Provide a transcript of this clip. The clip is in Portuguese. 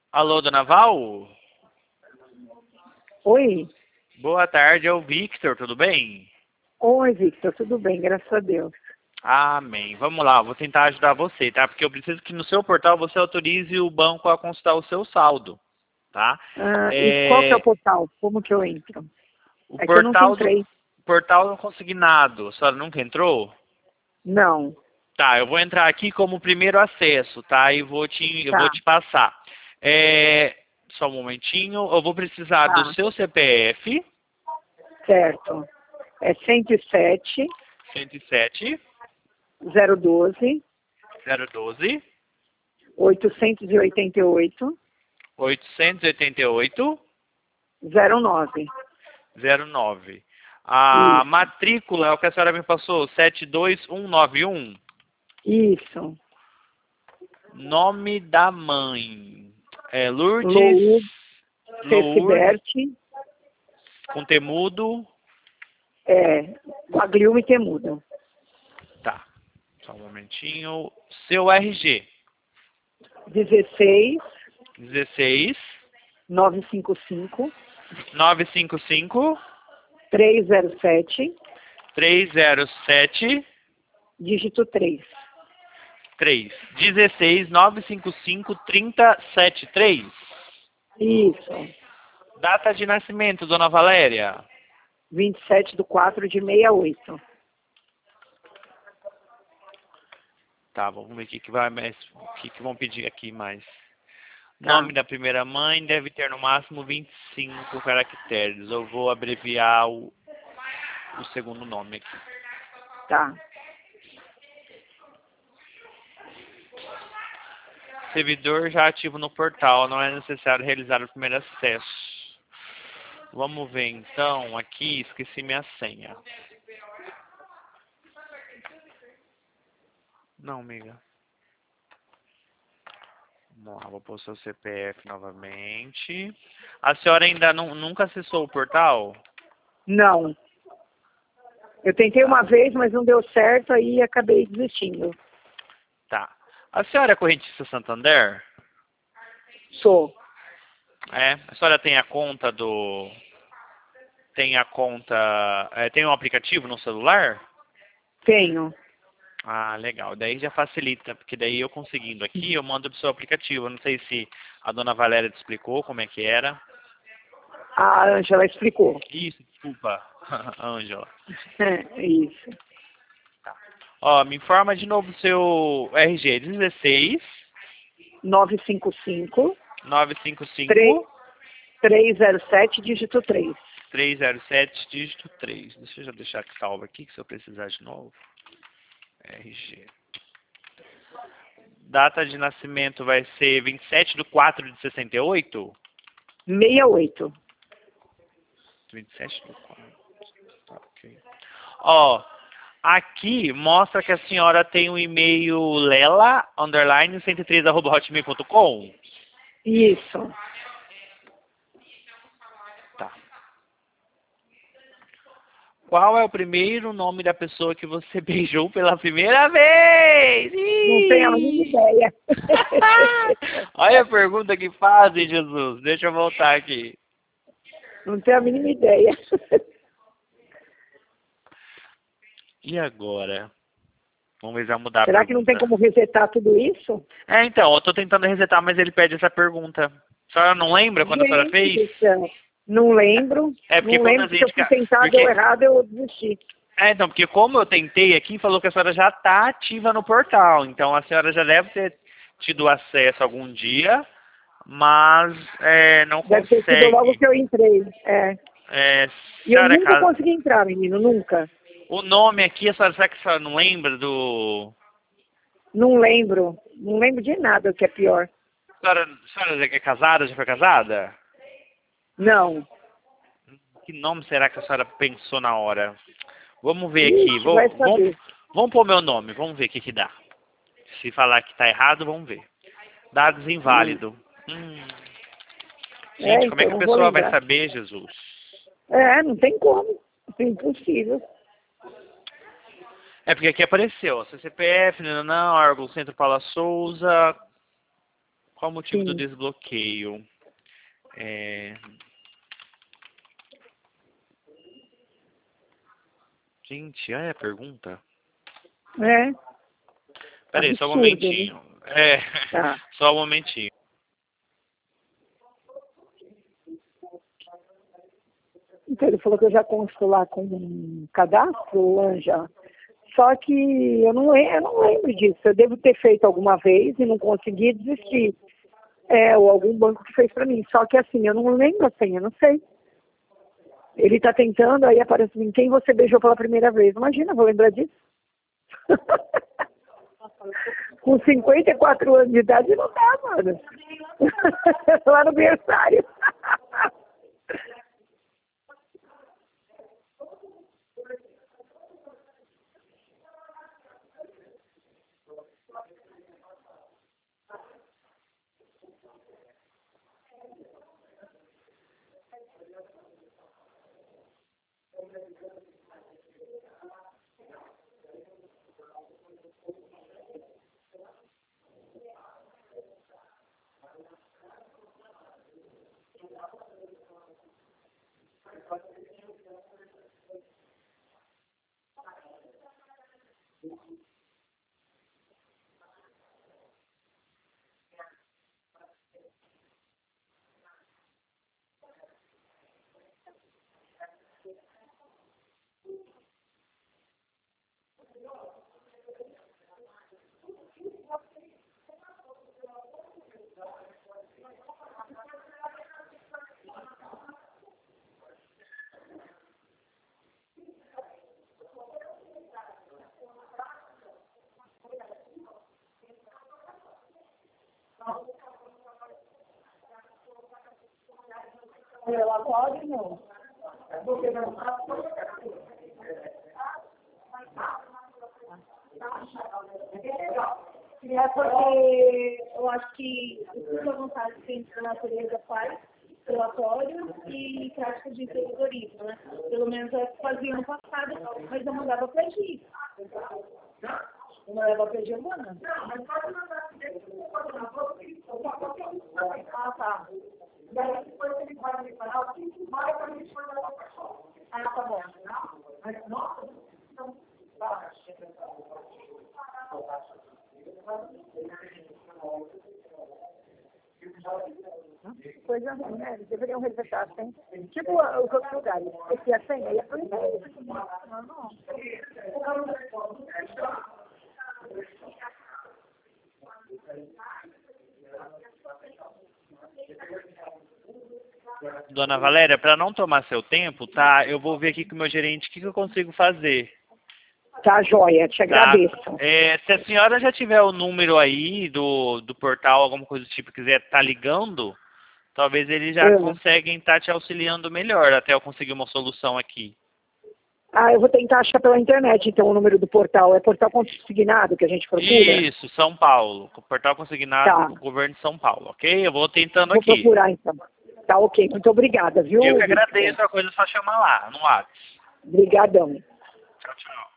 Alô, dona Val? Oi. Boa tarde, é o Victor, tudo bem? Oi, Victor, tudo bem, graças a Deus. Amém. Vamos lá, vou tentar ajudar você, tá? Porque eu preciso que no seu portal você autorize o banco a consultar o seu saldo, tá? E qual que é o portal? Como que eu entro? O É que eu nunca portal do entrei. portal não consignado, a senhora nunca entrou? Não. Tá, eu vou entrar aqui como primeiro acesso, tá? E eu vou Tá, te passar. Só um momentinho, eu vou precisar do tá. seu CPF, Certo. É 107 107 012 012 888 888 09. 09. A Isso. matrícula é o que a senhora me passou, 72191. Isso. Nome da mãe. Lourdes, Lou Lourdes, Cecibert, com temudo. Guagliume Temudo. Tá, só um momentinho. Seu RG, 16 16 955 955 307 307 dígito 3. 3. 16 955 373. Isso. Data de nascimento, dona Valéria. 27/4/68. Tá, vamos ver o que vai mais, o que vão pedir aqui mais. Tá, Nome da primeira mãe deve ter no máximo 25 caracteres. Eu vou abreviar o segundo nome aqui. tá. Servidor já ativo no portal, não é necessário realizar o primeiro acesso. Vamos ver então, aqui esqueci minha senha. Não, amiga. Vamos lá, vou pôr o seu CPF novamente. A senhora ainda nunca acessou o portal? Não. Eu tentei uma vez, mas não deu certo, aí acabei desistindo. Tá. A senhora é correntista Santander? Sou. É. A senhora tem a conta do... Tem a conta... tem um aplicativo no celular? Tenho. Ah, legal. Daí já facilita, porque daí eu conseguindo aqui, eu mando pro seu aplicativo. Eu não sei se a dona Valéria te explicou como é que era. A Ângela explicou. Isso, desculpa, Ângela. Isso. Ó, me informa de novo o seu RG. 16 955 955 307 dígito 3. 307 dígito 3. Deixa eu já deixar salvo aqui, que se eu precisar de novo. RG. Data de nascimento vai ser 27/4/68? 68. 27/4. Tá, ok. Ó, aqui mostra que a senhora tem o e-mail lela_103@hotmail.com. Isso. Tá. Qual é o primeiro nome da pessoa que você beijou pela primeira vez? Não tenho a mínima Ih! ideia. Olha a pergunta que fazem, Jesus. Deixa eu voltar aqui. Não tenho a mínima ideia. E agora? Vamos ver se vai mudar a Será que não tem pergunta. como resetar tudo isso? Então, eu tô tentando resetar, mas ele pede essa pergunta. A senhora não lembra quando a senhora Gente fez? do céu. Não lembro. É porque Não quando a lembro, porque eu gente... fui tentar, deu errado, eu desisti. Então, porque como eu tentei aqui, falou que a senhora já está ativa no portal. Então, a senhora já deve ter tido acesso algum dia, mas não Deve ter sido logo consegue. que eu entrei. E eu Senhora, nunca consegui entrar, menino, nunca. o nome aqui, será que a senhora não lembra do... Não lembro. Não lembro de nada, o que é pior. A senhora é casada? Já foi casada? Não. Que nome será que a senhora pensou na hora? Vamos ver aqui. Ixi, vai saber. Vamos pôr meu nome. Vamos ver o que dá. Se falar que está errado, vamos ver. Dados inválido. Gente, como é Então, que a não vou pessoa vai lembrar. saber, Jesus? Não tem como. É impossível. É porque aqui apareceu. Ó, seu CPF, não, órgão Centro Paula Souza. Qual o motivo do Sim. desbloqueio? Gente, a pergunta? É, Peraí, só um absurdo, né? momentinho. Tá. Só um momentinho. Então, ele falou que eu já consto lá com um cadastro, Anja. Só que eu não lembro disso. Eu devo ter feito alguma vez e não consegui desistir. Ou algum banco que fez para mim. Só que assim, eu não lembro a senha, não sei. Ele está tentando, aí aparece assim, quem você beijou pela primeira vez? Imagina, vou lembrar disso. Com 54 anos de idade não dá, mano. Lá no berçário. Relatório não. É porque eu acho que a vontade que a gente da natureza faz, relatório e prática de empreendedorismo, né? Pelo menos é o que fazia ano passado, mas eu mandava para agir. Eu mandava para agir, mano. Ah, tá. Daí depois ele vai me falar o que vai para a gente mandar para a pessoa. Ah, tá bom. Mas, nossa, não tá. Coisa ruim, né? Eles deveriam resetar a senha. Tipo os outros lugares. Esse é a senha e é por e-mail. Não. Dona Valéria, para não tomar seu tempo, tá? Eu vou ver aqui com o meu gerente o que eu consigo fazer. Tá, joia. Te Tá? agradeço. Se a senhora já tiver o número aí do portal, alguma coisa do tipo, quiser estar ligando, talvez eles já conseguem estar te auxiliando melhor até eu conseguir uma solução aqui. Ah, eu vou tentar achar pela internet, então, o número do portal. É portal consignado que a gente procura? Isso, São Paulo. O portal consignado Tá. do governo de São Paulo, ok? Eu vou tentando Vou aqui. procurar, então. Tá, ok. Muito obrigada, viu? Eu que agradeço, a coisa é só chamar lá, no WhatsApp. Obrigadão. Tchau, tchau.